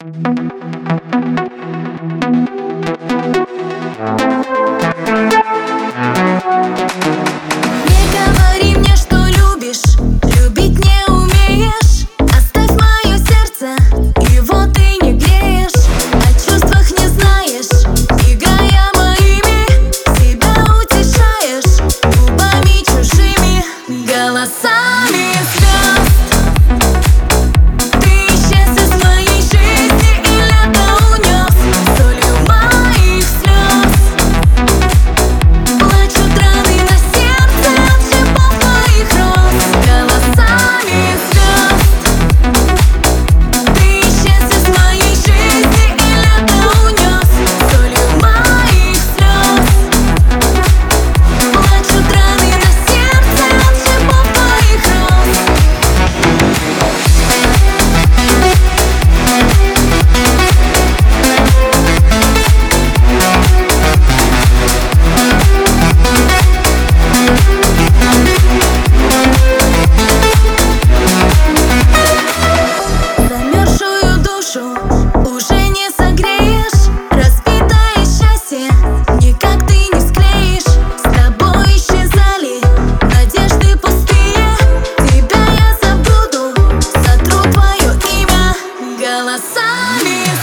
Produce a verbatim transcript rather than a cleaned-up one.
говори мне, что любишь, любить не умеешь. Оставь мое сердце, его ты не греешь. О чувствах не знаешь, играя моими, себя утешаешь губами чужими, голосами звезд. Ты исчез из моей жизни, и лето унес солью моих слез. Плачут раны на сердце от шипов твоих роз, голосами звезд. Ты исчез из моей жизни, и лето унес солью моих слез. Плачут раны на сердце от шипов твоих роз. Замерзшую душу уже не согреешь. Разбитое счастье никак ты не склеишь. С тобой исчезали надежды пустые. Тебя я забуду, сотру твое имя голосами